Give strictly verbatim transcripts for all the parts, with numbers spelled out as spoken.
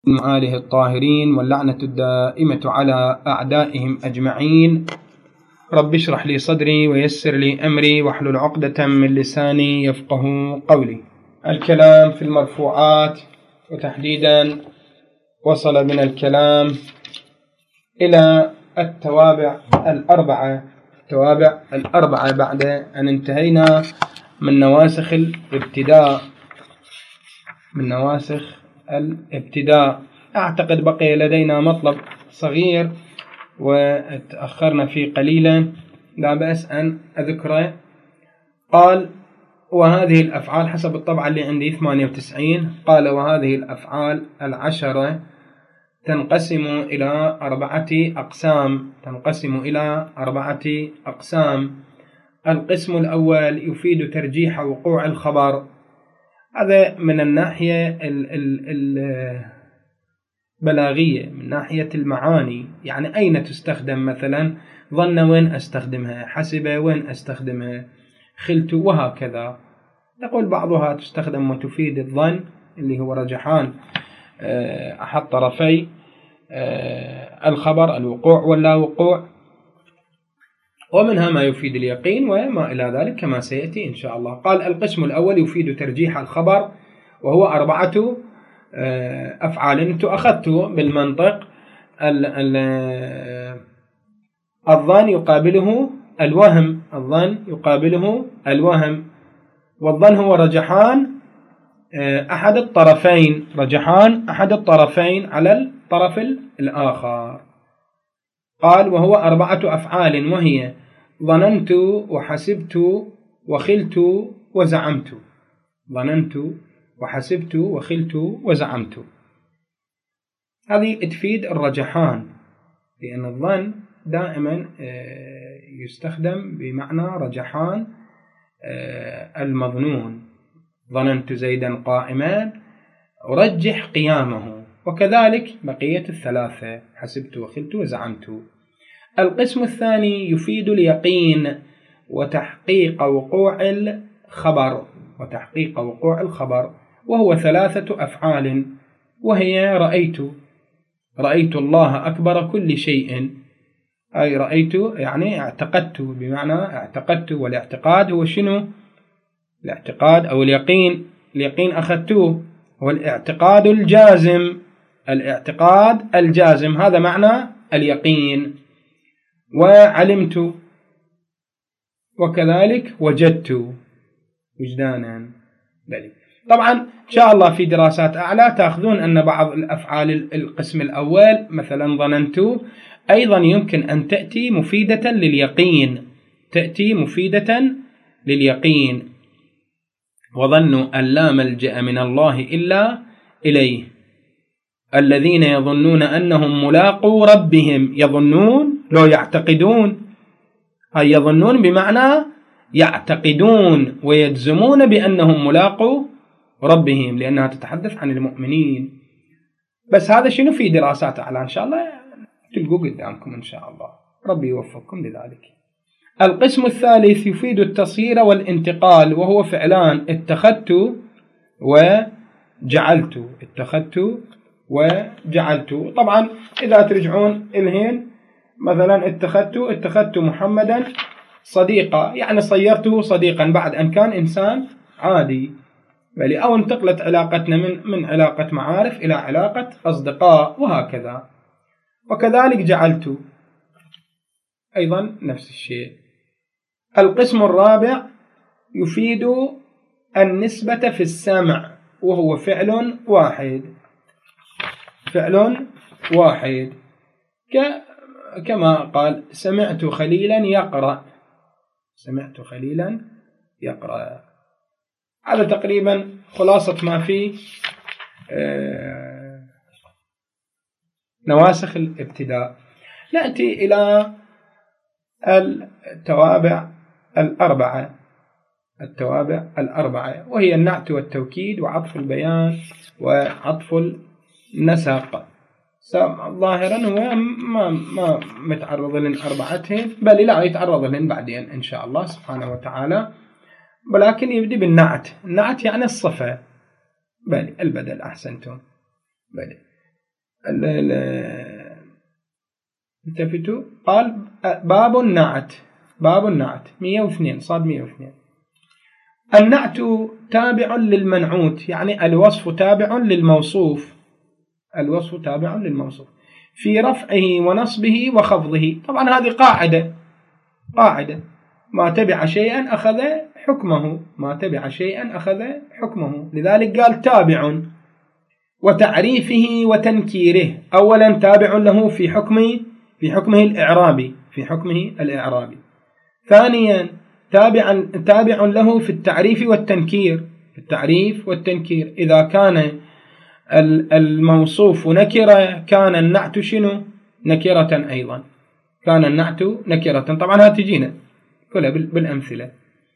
آله الطاهرين واللعنة الدائمة على أعدائهم أجمعين. رب اشرح لي صدري ويسر لي أمري واحلل عقدة من لساني يفقه قولي. الكلام في المرفوعات، وتحديدا وصل من الكلام إلى التوابع الأربعة التوابع الأربعة بعد أن انتهينا من نواسخ الابتداء من نواسخ الابتداء. أعتقد بقي لدينا مطلب صغير وتأخرنا فيه قليلا، لا بأس أن أذكره. قال: وهذه الأفعال، حسب الطبعة اللي عندي ثمانية وتسعين، قال: وهذه الأفعال العشرة تنقسم إلى أربعة أقسام تنقسم إلى أربعة أقسام. القسم الأول يفيد ترجيح وقوع الخبر، هذا من الناحية البلاغية، من ناحية المعاني، يعني أين تستخدم. مثلا ظن وين أستخدمها، حسب وين أستخدمها، خلت، وهكذا. يقول بعضها تستخدم وتفيد الظن اللي هو رجحان أحد طرفي الخبر، الوقوع واللا وقوع، ومنها ما يفيد اليقين وما إلى ذلك كما سيأتي إن شاء الله. قال: القسم الأول يفيد ترجيح الخبر، وهو أربعة أفعال. أنتم أخذتوا بالمنطق الظن يقابله الوهم الظن يقابله الوهم والظن هو رجحان أحد الطرفين رجحان أحد الطرفين على الطرف الآخر. قال: وهو أربعة أفعال، وهي ظننت وحسبت وخلت وزعمت. ظننت وحسبت وخلت وزعمت، هذه تفيد الرجحان، لأن الظن دائما يستخدم بمعنى رجحان المظنون. ظننت زيدا قائما، أرجح قيامه، وكذلك بقية الثلاثة: حسبت وخلت وزعمت. القسم الثاني يفيد اليقين وتحقيق وقوع الخبر وتحقيق وقوع الخبر وهو ثلاثة أفعال، وهي رأيت رأيت الله أكبر كل شيء، أي رأيت يعني اعتقدت، بمعنى اعتقدت، والاعتقاد هو شنو؟ الاعتقاد أو اليقين. اليقين أخذتوه هو الاعتقاد الجازم الاعتقاد الجازم هذا معنى اليقين. وعلمت، وكذلك وجدت وجدانا. بلي. طبعا إن شاء الله في دراسات أعلى تأخذون أن بعض الأفعال القسم الأول، مثلا ظننت، أيضا يمكن أن تأتي مفيدة لليقين تأتي مفيدة لليقين وظنوا أن لا ملجأ من الله إلا إليه، الذين يظنون أنهم ملاقو ربهم. يظنون لو يعتقدون، هاي يظنون بمعنى يعتقدون ويجزمون بأنهم ملاقو ربهم، لأنها تتحدث عن المؤمنين. بس هذا شنو في دراسات أعلى إن شاء الله تلقوا قدامكم إن شاء الله، ربي يوفقكم لذلك. القسم الثالث يفيد التصير والانتقال، وهو فعلان: اتخذت وجعلت اتخذت وجعلت. طبعا إذا ترجعون الهين، مثلا اتخذت اتخذت محمدا صديقا، يعني صيرته صديقا بعد أن كان إنسان عادي، بل أو انتقلت علاقتنا من من علاقة معارف إلى علاقة أصدقاء، وهكذا. وكذلك جعلت أيضا نفس الشيء. القسم الرابع يفيد النسبة في السمع، وهو فعل واحد فعل واحد كما قال: سمعت خليلا يقرأ سمعت خليلا يقرأ. هذا تقريبا خلاصة ما في نواسخ الابتداء. نأتي إلى التوابع الأربعة التوابع الأربعة وهي النعت والتوكيد وعطف البيان وعطف النسق. ظاهرا هو ما ما متعرض لن أربعتهم، بل لا يتعرض لن بعدين إن شاء الله سبحانه وتعالى، ولكن يبدأ بالنعت. النعت يعني الصفة، بل البدل. أحسنتم. بل التفتوا قال باب النعت، باب النعت مئة واثنين صاد مئة واثنين. النعت تابع للمنعوت، يعني الوصف تابع للموصوف، الوصف تابع للموصوف في رفعه ونصبه وخفضه. طبعا هذه قاعدة، قاعدة ما تبع شيئا أخذ حكمه، ما تبع شيئا أخذ حكمه، لذلك قال تابع. وتعريفه وتنكيره، أولا تابع له في حكمه، في حكمه الإعرابي، في حكمه الإعرابي. ثانيا تابعا تابع له في التعريف والتنكير، في التعريف والتنكير. إذا كان الموصوف نكرة كان النعت شنو؟ نكرة أيضا، كان النعت نكرة. طبعا هتجينا كلها بالأمثلة.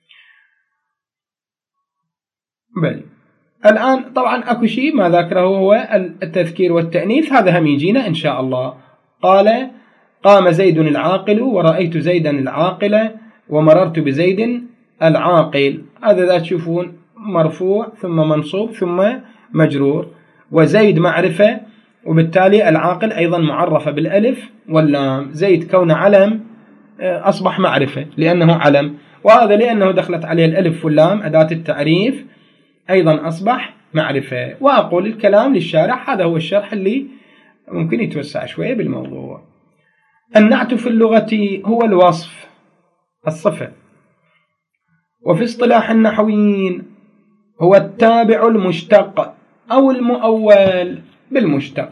بل الآن طبعا أكو شيء ما ذكره هو التذكير والتأنيث، هذا هم يجينا إن شاء الله. قال قام زيد العاقل ورأيت زيدا العاقل ومررت بزيد العاقل، هذا ذا تشوفون مرفوع ثم منصوب ثم مجرور، وزيد معرفة وبالتالي العاقل أيضا معرفة بالألف واللام. زيد كون علم أصبح معرفة لأنه علم، وهذا لأنه دخلت عليه الألف واللام أداة التعريف أيضا أصبح معرفة. وأقول الكلام للشارح، هذا هو الشرح اللي ممكن يتوسع شوية بالموضوع. النعت في اللغة هو الوصف، الصفة، وفي اصطلاح النحويين هو التابع المشتق أو المؤول بالمشتق.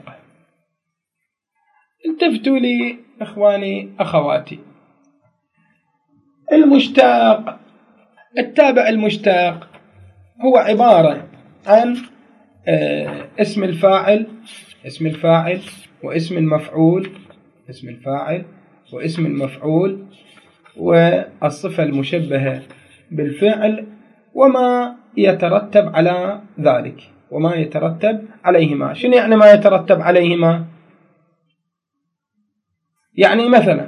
التفتوا لي إخواني أخواتي، المشتق، التابع المشتق هو عبارة عن اسم الفاعل، اسم الفاعل واسم المفعول، اسم الفاعل واسم المفعول والصفة المشبهة بالفعل وما يترتب على ذلك، وما يترتب عليهما. شنو يعني ما يترتب عليهما؟ يعني مثلا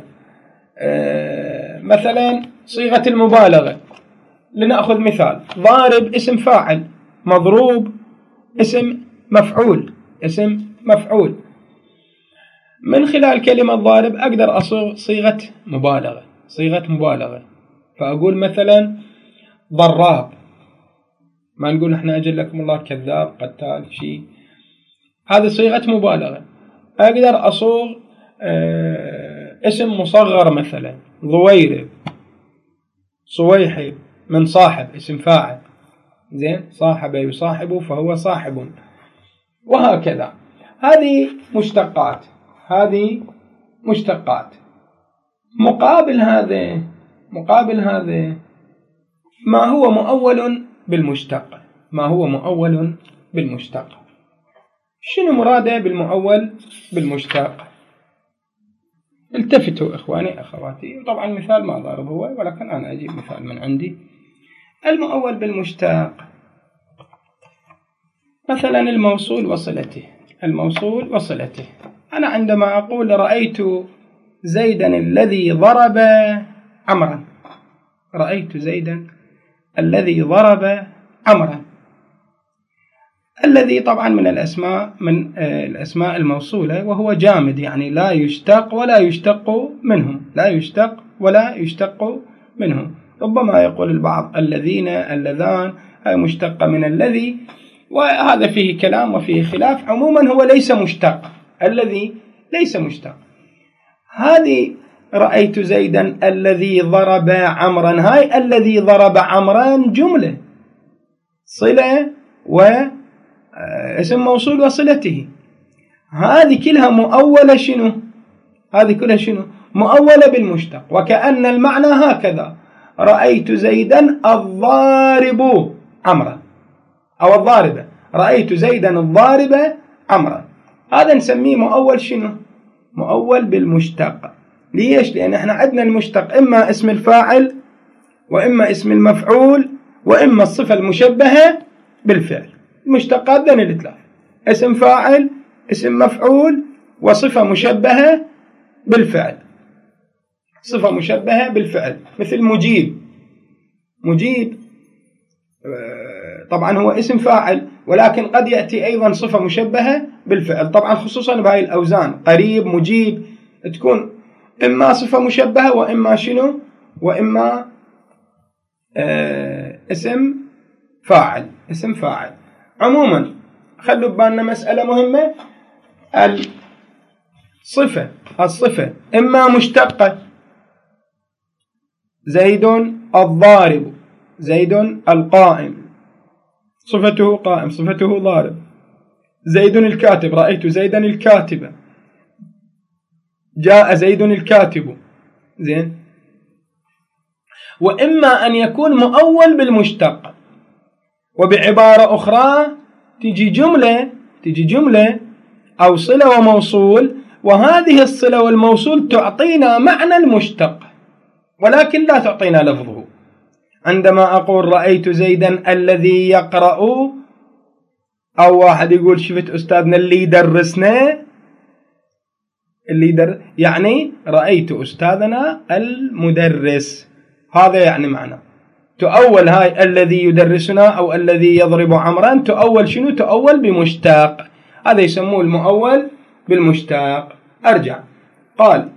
مثلا صيغة المبالغة، لنأخذ مثال، ضارب اسم فاعل، مضروب اسم مفعول، اسم مفعول. من خلال كلمة ضارب أقدر أصيغ صيغة مبالغة، صيغة مبالغة، فأقول مثلا ضراب، ما نقول احنا أجل لكم الله كذاب قتال شيء، هذه صيغة مبالغة. أقدر أصوغ اسم مصغر مثلا ضويرب، صويحب، من صاحب اسم فاعل، زين، صاحب يصاحب فهو صاحب، وهكذا. هذه مشتقات، هذه مشتقات. مقابل هذا، مقابل هذا ما هو مؤول بالمشتق، ما هو مؤول بالمشتق. شنو مراده بالمؤول بالمشتق؟ التفتوا إخواني أخواتي، طبعا مثال ما ضارب هو، ولكن أنا أجيب مثال من عندي. المؤول بالمشتق مثلا الموصول وصلته، الموصول وصلته. أنا عندما أقول رأيت زيدا الذي ضرب عمرا، رأيت زيدا الذي ضرب عمرا، الذي طبعا من الأسماء، من الأسماء الموصولة، وهو جامد يعني لا يشتق ولا يشتق منه، لا يشتق ولا يشتق منه. ربما يقول البعض الذين، اللذان، هي مشتقة من الذي، وهذا فيه كلام وفيه خلاف. عموما هو ليس مشتق، الذي ليس مشتق. هذه رأيت زيدا الذي ضرب عمرا، هاي الذي ضرب عمرا جملة صلة واسم موصول وصلته، هذه كلها مؤولة شنو؟ هذه كلها شنو؟ مؤولة بالمشتق. وكأن المعنى هكذا: رأيت زيدا الضارب عمرا، أو الضاربة، رأيت زيدا الضارب عمرا، هذا نسميه مؤول شنو؟ مؤول بالمشتق. ليش؟ لأن احنا عندنا المشتق إما اسم الفاعل وإما اسم المفعول وإما الصفة المشبهة بالفعل. المشتقات ذن الثلاث: اسم فاعل، اسم مفعول، وصفة مشبهة بالفعل، صفة مشبهة بالفعل. مثل مجيب، مجيب طبعا هو اسم فاعل، ولكن قد يأتي أيضا صفة مشبهة بالفعل، طبعا خصوصا بهاي الأوزان قريب مجيب تكون إما صفة مشبهة وإما شنو وإما آه اسم فاعل اسم فاعل. عموما خلوا ببالنا مسألة مهمة، الصفة الصفة إما مشتقة، زيد الضارب، زيد القائم، صفته قائم صفته ضارب، زيد الكاتب، رأيت زيدا الكاتب، جاء زيد الكاتب، زين. وإما أن يكون مؤول بالمشتق، وبعبارة أخرى تجي جملة تجي جملة أو صلة وموصول، وهذه الصلة والموصول تعطينا معنى المشتق ولكن لا تعطينا لفظه. عندما أقول رأيت زيدا الذي يقرأ، أو واحد يقول شفت أستاذنا اللي يدرسنا، اللي در... يعني رأيت أستاذنا المدرس، هذا يعني معنى. تؤول هاي الذي يدرسنا أو الذي يضرب عمرا، تؤول شنو؟ تؤول بمشتاق، هذا يسموه المؤول بالمشتاق. أرجع، قال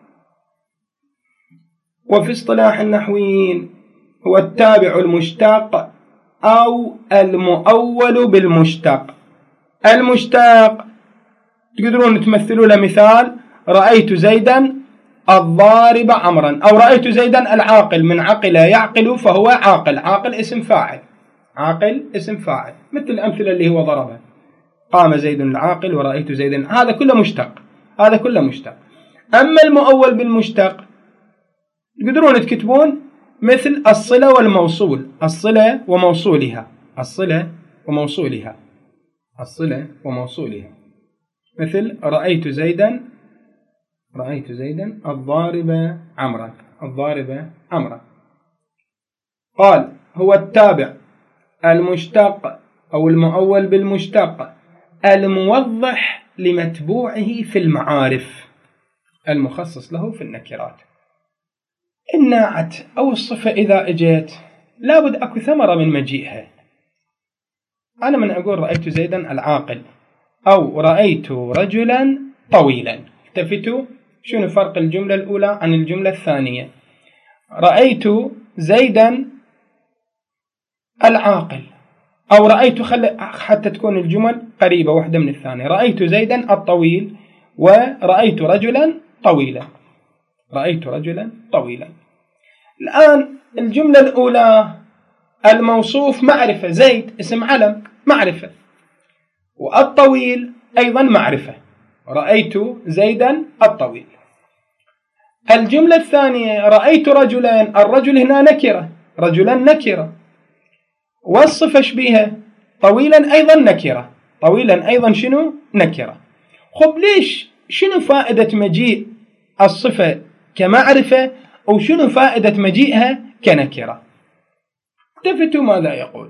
وفي اصطلاح النحويين هو التابع المشتاق أو المؤول بالمشتاق. المشتاق تقدرون تمثلوا له مثال، رأيت زيدا الضارب عمرا، أو رأيت زيدا العاقل، من عقل يعقل فهو عاقل، عاقل اسم فاعل، عاقل اسم فاعل، مثل الأمثلة اللي هو ضربها، قام زيد العاقل ورأيت زيدا، هذا كله مشتق، هذا كله مشتق. أما المؤول بالمشتق تقدرون تكتبون مثل الصلة والموصول، الصلة وموصولها، الصلة وموصولها، الصلة وموصولها، مثل رأيت زيدا، رأيت زيدا الضارب عمرا، الضارب عمرا. قال هو التابع المشتق أو المؤول بالمشتق الموضح لمتبوعه في المعارف، المخصص له في النكرات. الناعت أو الصفة إذا اجت لابد أكو ثمرة من مجيئها. أنا من أقول رأيت زيدا العاقل أو رأيت رجلا طويلا، التفتوا شنو فرق الجملة الأولى عن الجملة الثانية؟ رأيت زيدا العاقل، أو رأيت خل... حتى تكون الجمل قريبة واحدة من الثانية، رأيت زيدا الطويل ورأيت رجلا طويلا، رأيت رجلا طويلا. الآن الجملة الأولى الموصوف معرفة، زيد اسم علم معرفة، والطويل أيضا معرفة، رأيت زيدا الطويل. الجملة الثانية رأيت رجلين، الرجل هنا نكرة، رجلا نكرة، والصفة شبيهة، طويلا أيضا نكرة، طويلا أيضا شنو؟ نكرة. خب ليش؟ شنو فائدة مجيء الصفة كمعرفة أو شنو فائدة مجيئها كنكرة؟ التفتوا ماذا يقول؟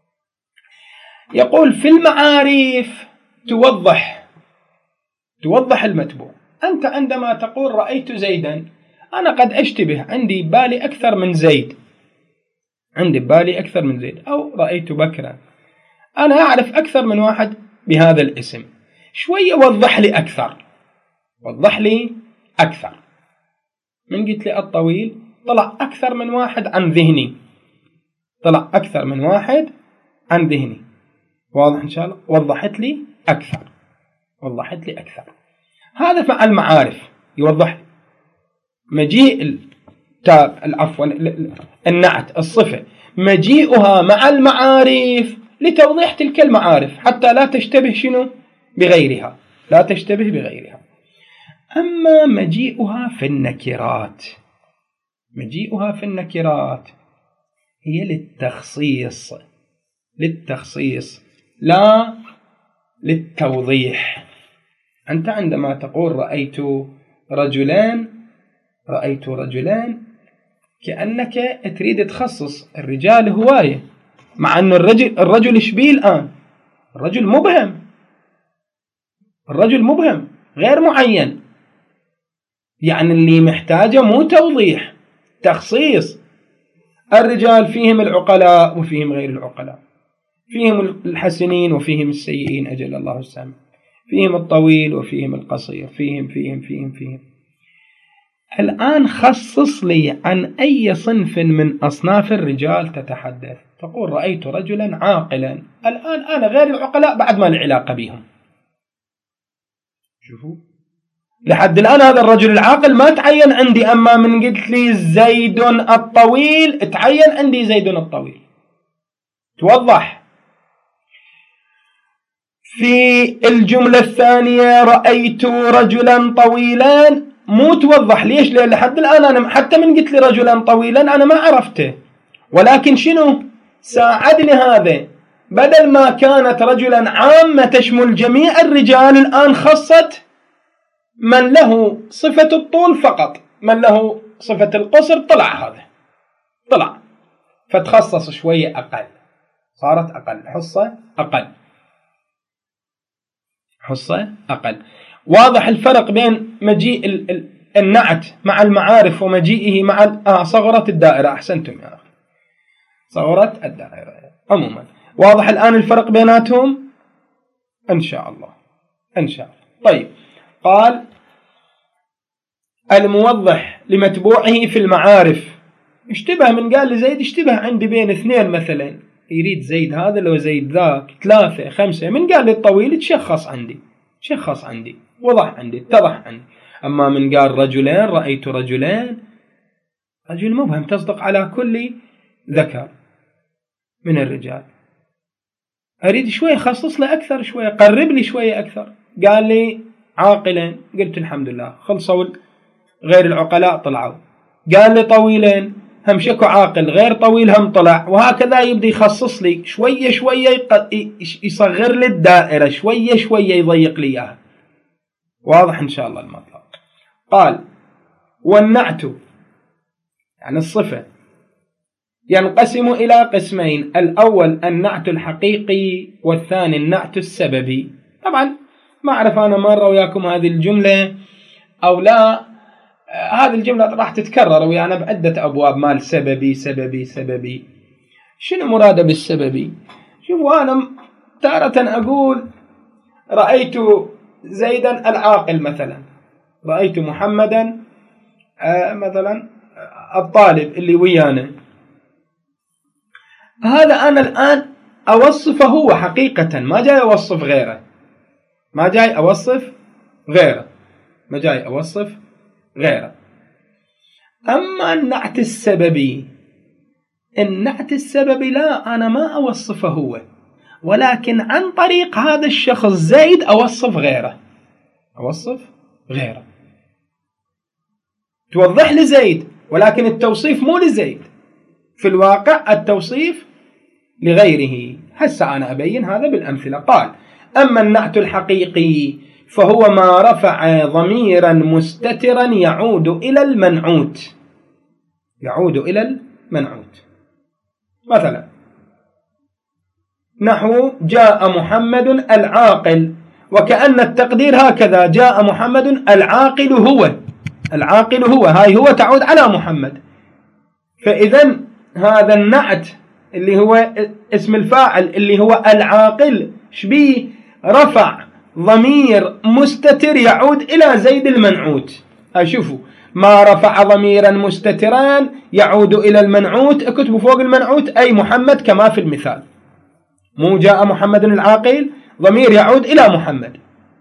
يقول في المعارف توضح توضح المتبوع. أنت عندما تقول رأيت زيدا، أنا قد أشتبه، عندي بالي أكثر من زيد، عندي بالي أكثر من زيد، أو رأيت بكرا، أنا أعرف أكثر من واحد بهذا الاسم، شوية وضح لي أكثر، وضح لي أكثر. من قلت لي الطويل طلع أكثر من واحد عن ذهني، طلع أكثر من واحد عن ذهني، واضح إن شاء الله؟ وضحت لي أكثر، وضحت لي أكثر. هذا مع المعارف يوضح مجيء التاب العفو النعت الصفة، مجيئها مع المعارف لتوضيح تلك المعارف حتى لا تشتبه شنو بغيرها، لا تشتبه بغيرها. أما مجيئها في النكرات، مجيئها في النكرات هي للتخصيص، للتخصيص لا للتوضيح. أنت عندما تقول رأيت رجلان، رأيت رجلان كأنك تريد تخصص الرجال هواية، مع أن الرجل الرجل شبيه الآن؟ الرجل مبهم، الرجل مبهم غير معين، يعني اللي محتاجه مو توضيح، تخصيص. الرجال فيهم العقلاء وفيهم غير العقلاء، فيهم الحسنين وفيهم السيئين أجل الله السامع، فيهم الطويل وفيهم القصير، فيهم فيهم فيهم فيهم. الآن خصص لي عن أي صنف من أصناف الرجال تتحدث. تقول رأيت رجلا عاقلا. الآن أنا غير العقلاء بعد ما لي علاقة بهم. شوفوا لحد الآن هذا الرجل العاقل ما تعين عندي، أما من قلت لي زيد الطويل تعين عندي زيد الطويل. توضح في الجملة الثانية رأيت رجلا طويلا، مو توضح. ليش؟ لأن لحد الآن أنا حتى من قلت لي رجلا طويلا أنا ما عرفته، ولكن شنو ساعدني هذا؟ بدل ما كانت رجلا عامة تشمل جميع الرجال، الآن خصت من له صفة الطول فقط، من له صفة القصر طلع، هذا طلع، فتخصص شوية أقل، صارت أقل، حصة أقل، حصة أقل. واضح الفرق بين مجيء النعت مع المعارف ومجيئه مع آه صغرت الدائرة. أحسنتم يا أخي، صغرت الدائرة. عموما واضح الآن الفرق بيناتهم إن شاء الله، إن شاء الله. طيب، قال الموضح لمتبوعه في المعارف اشتبه. من قال لزيد اشتبه عندي بين اثنين مثلا، يريد زيد هذا لو زيد ذاك، ثلاثة خمسة. من قال لي الطويل تشخص عندي، تشخص عندي، وضح عندي، اتضح عندي. أما من قال رجلين، رأيت رجلين، رجل مبهم تصدق على كل ذكر من الرجال. أريد شوية خصص لي أكثر، شوية قرب لي شوية أكثر. قال لي عاقلين، قلت الحمد لله خلصوا غير العقلاء طلعوا. قال لي طويلين، هم شكو عاقل غير طويل هم طلع. وهكذا يبدأ يخصص لي شوية شوية، يصغر لي الدائرة شوية شوية، يضيق لي إياها. واضح إن شاء الله المطلب. قال والنعت يعني الصفة ينقسم إلى قسمين: الأول النعت الحقيقي، والثاني النعت السببي. طبعا ما أعرف أنا مرة وياكم هذه الجملة أو لا. هذه الجملة راح تتكرر ويانا بعدة أبواب مال سببي سببي سببي. شنو مراده بالسببي؟ شوفوا، أنا تارة أقول رأيت زيدا العاقل مثلا، رأيت محمدا مثلا الطالب اللي ويانا. هذا أنا الآن أوصفه هو حقيقة، ما جاي أوصف غيره، ما جاي أوصف غيره، ما جاي أوصف غيره. أما النعت السببي، النعت السببي لا، أنا ما أوصفه هو، ولكن عن طريق هذا الشخص زيد أوصف غيره، أوصف غيره، توضح لزيد، ولكن التوصيف مو لزيد، في الواقع التوصيف لغيره. هسه أنا أبين هذا بالأمثلة. قال أما النعت الحقيقي فهو ما رفع ضميرا مستترا يعود إلى المنعوت، يعود إلى المنعوت. مثلا نحو جاء محمد العاقل، وكأن التقدير هكذا: جاء محمد العاقل هو، العاقل هو، هاي هو تعود على محمد. فإذا هذا النعت اللي هو اسم الفاعل اللي هو العاقل شبيه؟ رفع ضمير مستتر يعود إلى زيد المنعوت. أشوفوا، ما رفع ضميرا مستترا يعود إلى المنعوت، اكتبوا فوق المنعوت أي محمد كما في المثال، مو جاء محمد العاقل، ضمير يعود إلى محمد.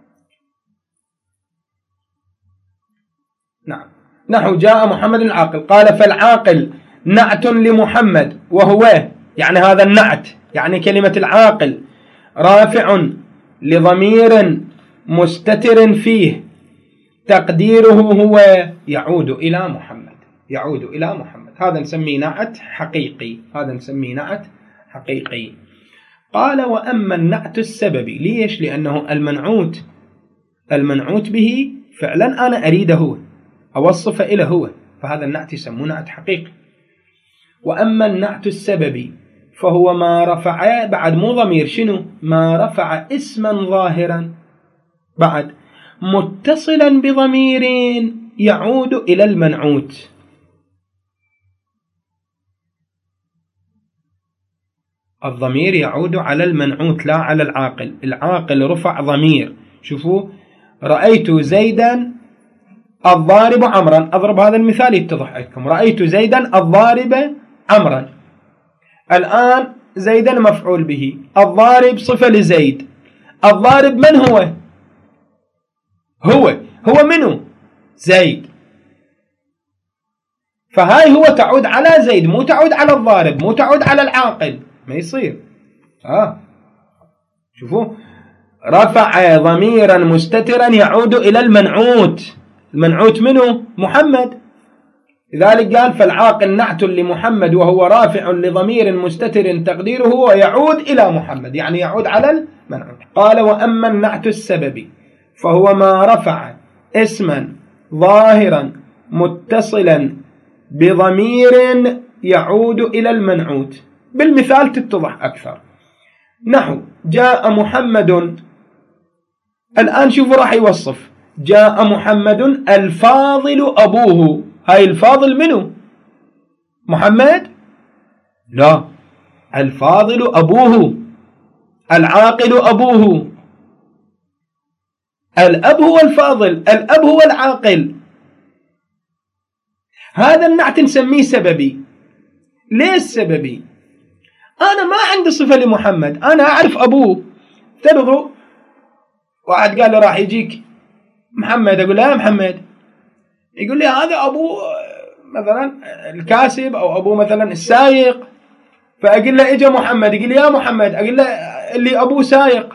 نعم، نحو جاء محمد العاقل. قال فالعاقل نعت لمحمد، وهو يعني هذا النعت يعني كلمة العاقل رافع لضمير مستتر فيه تقديره هو يعود إلى محمد، يعود إلى محمد. هذا نسميه نعت حقيقي، هذا نسميه نعت حقيقي. قال وأما النعت السببي، ليش؟ لأنه المنعوت، المنعوت به فعلا أنا أريده أوصف إلى هو، فهذا النعت يسمونه نعت حقيقي. وأما النعت السببي فهو ما رفع، بعد مو ضمير، شنو؟ ما رفع اسما ظاهرا بعد متصلا بضمير يعود إلى المنعوت. الضمير يعود على المنعوت لا على العاقل. العاقل رفع ضمير. شوفوا، رأيت زيدا الضارب عمرا، أضرب هذا المثال يتضح لكم. رأيت زيدا الضارب عمرا. الآن زيدا مفعول به، الضارب صفة لزيد. الضارب من هو؟ هو هو منه؟ زيد. فهاي هو تعود على زيد، مو تعود على الضارب، مو تعود على العاقل. ما يصير. آه. شوفوا، رفع ضميرا مستترا يعود إلى المنعوت. المنعوت منه؟ محمد. لذلك قال فالعاقل نعت لمحمد وهو رافع لضمير مستتر تقديره ويعود إلى محمد، يعني يعود على المنعوت. قال وأما النعت السببي فهو ما رفع اسما ظاهرا متصلا بضمير يعود إلى المنعوت. بالمثال تتضح أكثر. نحو جاء محمد. الآن شوفوا راح يوصف. جاء محمد الفاضل أبوه. هاي الفاضل منه؟ محمد؟ لا، الفاضل أبوه، العاقل أبوه. الأب هو الفاضل، الأب هو العاقل. هذا النعت نسميه سببي. ليش سببي؟ أنا ما عندي صفة لمحمد، أنا أعرف أبوه. افترضوا واحد قال له راح يجيك محمد، أقول له يا محمد، يقول لي هذا أبوه مثلا الكاسب أو أبوه مثلا السايق. فأقول له إجا محمد، يقول لي يا محمد، أقول له اللي أبوه سايق.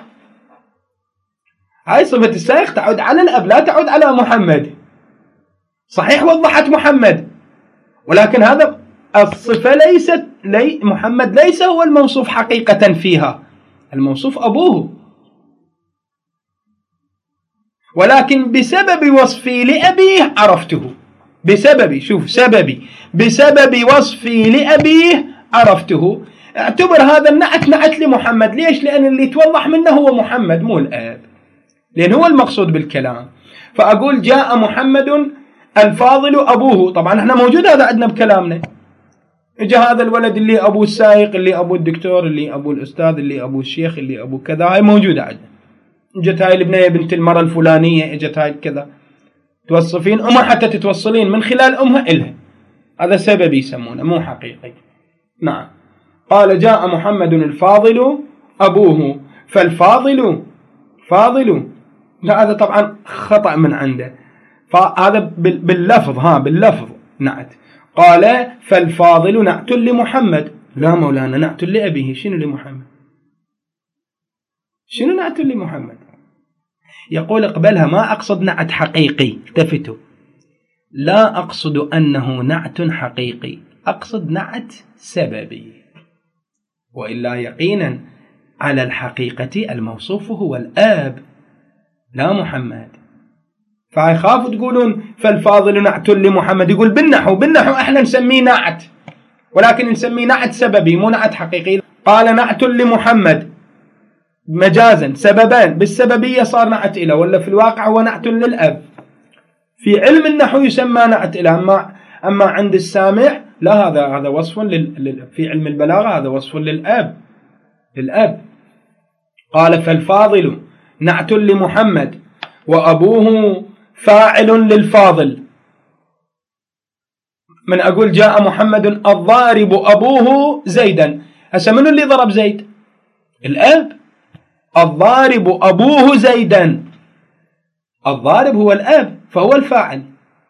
هاي صفة السايق تعود على الأب لا تعود على محمد. صحيح وضحت محمد، ولكن هذا الصفة ليست لي محمد ليس هو الموصوف حقيقة فيها، الموصوف أبوه. ولكن بسبب وصفي لأبيه عرفته. بسبب، شوف سببي، بسبب وصفي لأبيه عرفته. اعتبر هذا النعت نعت لمحمد. ليش؟ لأن اللي يتوضح منه هو محمد مو الآب، لأن هو المقصود بالكلام. فأقول جاء محمد الفاضل أبوه. طبعا احنا موجود هذا عندنا بكلامنا. اجا هذا الولد اللي أبوه السايق، اللي أبوه الدكتور، اللي أبوه الأستاذ، اللي أبوه الشيخ، اللي أبوه كذا. هاي موجودة عندنا. اجت هاي البنية بنت المرة الفلانية، اجت هاي كذا. توصفين أمها حتى تتوصلين من خلال أمها إلها. هذا سبب يسمونه مو حقيقي. نعم. قال جاء محمد الفاضل أبوه. فالفاضل فاضل، لا هذا طبعا خطأ من عنده. فهذا باللفظ، ها باللفظ نعت. قال فالفاضل نعت لمحمد. لا مولانا، نعت لأبيه. شنو لمحمد؟ شنو نعت لمحمد؟ يقول اقبلها، ما أقصد نعت حقيقي. التفتوا، لا أقصد أنه نعت حقيقي، أقصد نعت سببي. وإلا يقينا على الحقيقة الموصوف هو الآب لا محمد. فيخافوا تقولون فالفاضل نعت لمحمد. يقول بالنحو، بالنحو احنا نسميه نعت، ولكن نسميه نعت سببي مو نعت حقيقي. قال نعت لمحمد مجازا، سببان، بالسببية صار نعت إله، ولا في الواقع هو نعت للأب. في علم النحو يسمى نعت إله، أما أما عند السامع لا، هذا هذا وصف لل... في علم البلاغة هذا وصف للأب للأب. قال فالفاضل نعت لمحمد وأبوه فاعل للفاضل. من أقول جاء محمد الضارب أبوه زيدا، هسه منو اللي ضرب زيد؟ الأب. الضارب أبوه زيدا، الضارب هو الأب فهو الفاعل.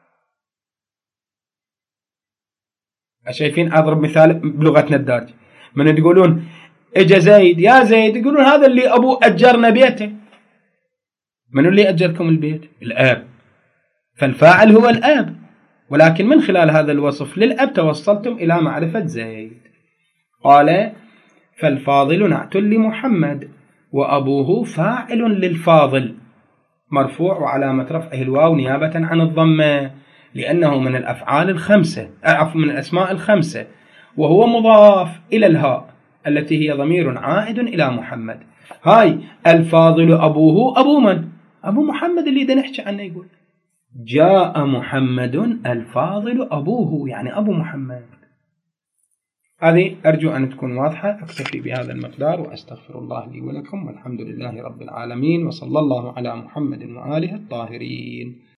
شايفين؟ أضرب مثال بلغتنا الدارجة. من تقولون اجا زيد، يا زيد، يقولون هذا اللي أبوه أجرنا بيته. من اللي أجركم البيت؟ الآب. فالفاعل هو الآب، ولكن من خلال هذا الوصف للأب توصلتم إلى معرفة زيد. قال فالفاضل نعت لمحمد وأبوه فاعل للفاضل، مرفوع وعلامة رفعه الواو نيابة عن الضمة، لأنه من الأفعال الخمسة، عفوا من الأسماء الخمسة، وهو مضاف إلى الهاء التي هي ضمير عائد إلى محمد. هاي الفاضل أبوه، أبو من؟ أبو محمد اللي دا نحكي عنه. يقول جاء محمد الفاضل أبوه، يعني أبو محمد. هذه أرجو أن تكون واضحة. أكتفي بهذا المقدار وأستغفر الله لي ولكم، والحمد لله رب العالمين، وصلى الله على محمد وآله الطاهرين.